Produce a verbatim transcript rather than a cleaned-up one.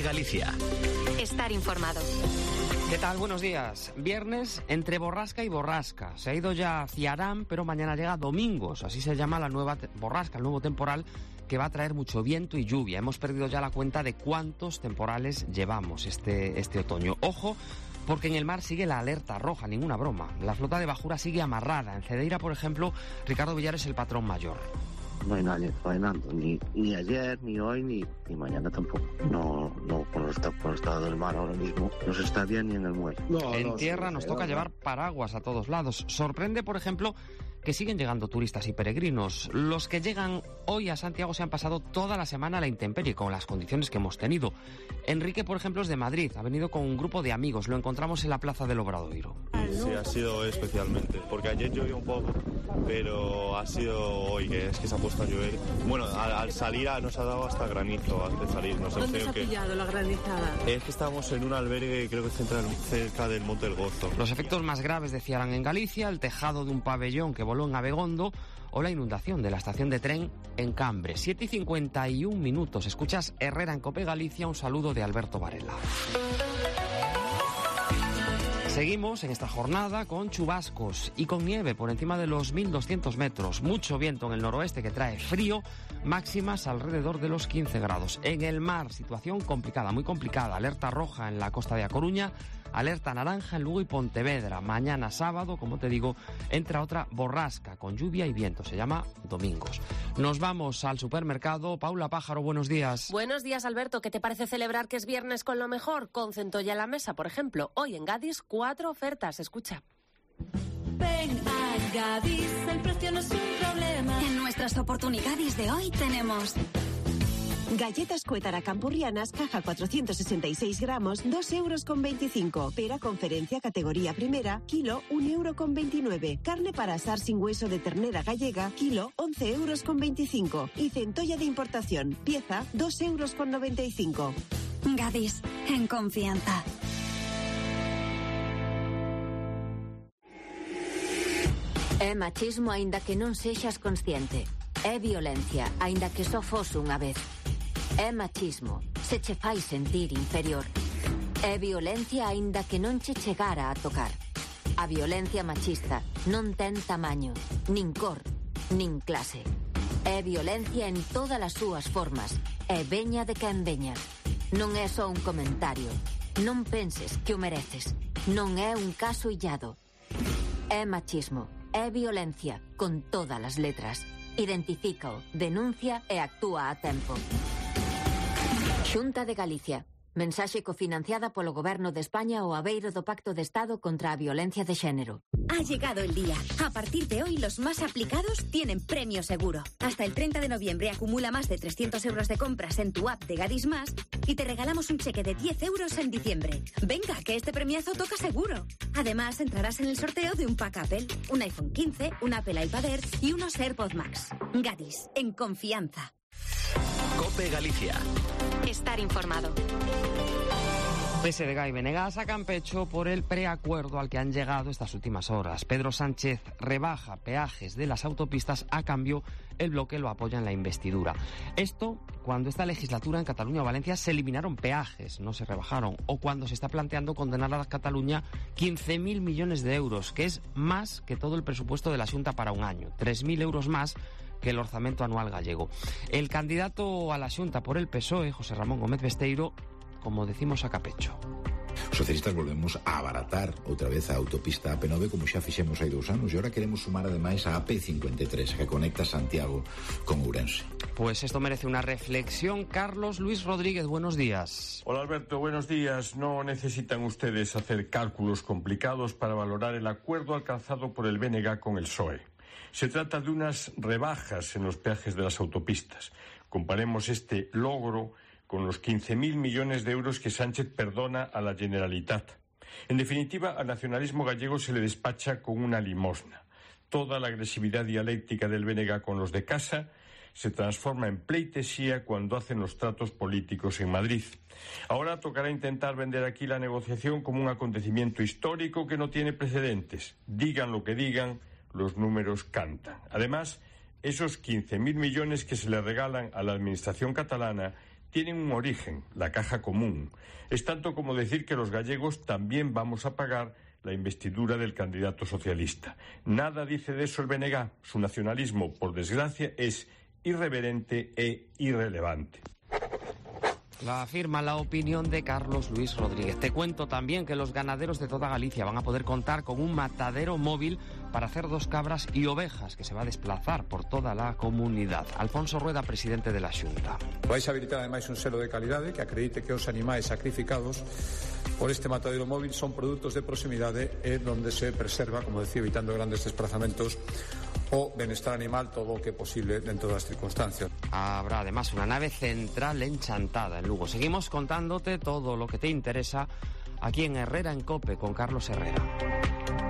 COPE Galicia. Estar informado. ¿Qué tal? Buenos días. Viernes entre borrasca y borrasca. Se ha ido ya hacia Arán, pero mañana llega Domingos. Así se llama la nueva borrasca, el nuevo temporal que va a traer mucho viento y lluvia. Hemos perdido ya la cuenta de cuántos temporales llevamos este, este otoño. Ojo, porque en el mar sigue la alerta roja, ninguna broma. La flota de bajura sigue amarrada. En Cedeira, por ejemplo, Ricardo Villar es el patrón mayor. No hay nadie faenando, ni, ni ayer, ni hoy, ni, ni mañana tampoco. No, no con, el, con el estado del mar ahora mismo no se está bien ni en el muelle. No, en no, tierra sí, nos toca no. llevar paraguas a todos lados. Sorprende, por ejemplo, que siguen llegando turistas y peregrinos. Los que llegan hoy a Santiago se han pasado toda la semana a la intemperie con las condiciones que hemos tenido. Enrique, por ejemplo, es de Madrid. Ha venido con un grupo de amigos. Lo encontramos en la plaza del Obradoiro. Sí, ha sido especialmente, porque ayer llovió un poco, pero ha sido hoy que es que se ha puesto a llover. Bueno, al, al salir a, nos ha dado hasta granizo antes de salir. Nos ¿Dónde se ha pillado que... la granizada? Es que estábamos en un albergue, creo que cerca, cerca del Monte del Gozo. Los efectos más graves, decían en Galicia, el tejado de un pabellón que voló en Abegondo o la inundación de la estación de tren en Cambre. siete y cincuenta y un minutos. Escuchas Herrera en COPE Galicia. Un saludo de Alberto Varela. Seguimos en esta jornada con chubascos y con nieve por encima de los mil doscientos metros. Mucho viento en el noroeste que trae frío, máximas alrededor de los quince grados. En el mar, situación complicada, muy complicada. Alerta roja en la costa de A Coruña, alerta naranja en Lugo y Pontevedra. Mañana sábado, como te digo, entra otra borrasca con lluvia y viento. Se llama Domingos. Nos vamos al supermercado. Paula Pájaro, buenos días. Buenos días, Alberto. ¿Qué te parece celebrar que es viernes con lo mejor? Con Centolla en la mesa, por ejemplo. Hoy en Gadis, cuatro ofertas. Escucha. Ven a Gadis, el precio no es un problema. En nuestras oportunidades de hoy tenemos... Galletas Cuétara Campurrianas, caja cuatrocientos sesenta y seis gramos, dos euros con veinticinco. Pera Conferencia categoría primera, kilo, un euro con veintinueve. Carne para asar sin hueso de ternera gallega, kilo, once euros con veinticinco. Y centolla de importación, pieza, dos euros con noventa y cinco. Gadis, en confianza. É machismo aínda que non sexas consciente. É violencia aínda que só fose unha vez. É machismo se che fai sentir inferior. É violencia aínda que non che chegara a tocar. A violencia machista non ten tamaño, nin cor, nin clase. É violencia en todas as súas formas. É veña de quen veña. Non é só un comentario. Non penses que o mereces. Non é un caso illado. É machismo. É violencia, con todas as letras. Identifícao, denuncia e actúa a tempo. Xunta de Galicia. Mensaxe cofinanciada polo Goberno de España ao abeiro do Pacto de Estado contra a Violencia de Xénero. Ha llegado el día. A partir de hoy, los más aplicados tienen premio seguro. Hasta el treinta de noviembre acumula más de trescientos euros de compras en tu app de Gadis Más y te regalamos un cheque de diez euros en diciembre. Venga, que este premiazo toca seguro. Además, entrarás en el sorteo de un pack Apple, un iPhone quince, un Apple iPad Air y unos AirPods Max. Gadis, en confianza. COPE Galicia. Estar informado. P S D G y Venegas sacan pecho por el preacuerdo al que han llegado estas últimas horas. Pedro Sánchez rebaja peajes de las autopistas, a cambio el bloque lo apoya en la investidura. Esto cuando esta legislatura en Cataluña o Valencia se eliminaron peajes, no se rebajaron, o cuando se está planteando condenar a Cataluña quince mil millones de euros, que es más que todo el presupuesto de la Xunta para un año, tres mil euros más que el orzamento anual gallego. El candidato a la Xunta por el P S O E, José Ramón Gómez Besteiro, como decimos, saca pecho. Os socialistas volvemos a abaratar outra vez a autopista A P nove como xa fixemos hai dous anos, e agora queremos sumar ademais a A P cincuenta e tres que conecta Santiago con Ourense. Pues esto merece una reflexión. Carlos Luis Rodríguez, buenos días. Hola Alberto, buenos días. No necesitan ustedes hacer cálculos complicados para valorar el acuerdo alcanzado por el B N G con el P S O E. Se trata de unas rebajas en los peajes de las autopistas. Comparemos este logro con los quince mil millones de euros que Sánchez perdona a la Generalitat. En definitiva, al nacionalismo gallego se le despacha con una limosna. Toda la agresividad dialéctica del B N G con los de casa se transforma en pleitesía cuando hacen los tratos políticos en Madrid. Ahora tocará intentar vender aquí la negociación como un acontecimiento histórico que no tiene precedentes. Digan lo que digan, los números cantan. Además, esos quince mil millones que se le regalan a la administración catalana tienen un origen, la caja común. Es tanto como decir que los gallegos también vamos a pagar la investidura del candidato socialista. Nada dice de eso el B N G. Su nacionalismo, por desgracia, es irreverente e irrelevante. La afirma la opinión de Carlos Luis Rodríguez. Te cuento también que los ganaderos de toda Galicia van a poder contar con un matadero móvil para cerdos, cabras y ovejas que se va a desplazar por toda la comunidad. Alfonso Rueda, presidente de la Xunta. Vais a habilitar ademais un selo de calidade que acredite que os animais sacrificados por este matadero móvil son produtos de proximidade e donde se preserva, como decía, evitando grandes desplazamentos, o benestar animal todo o que é posible dentro das circunstancias. Habrá además una nave central enchantada en Lugo. Seguimos contándote todo lo que te interesa aquí en Herrera en COPE con Carlos Herrera.